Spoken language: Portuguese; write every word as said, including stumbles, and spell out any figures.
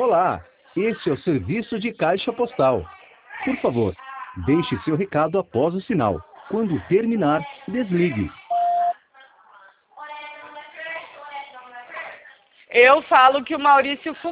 Olá, este é o serviço de caixa postal. Por favor, deixe seu recado após o sinal. Quando terminar, desligue. Eu falo que o Maurício fuma.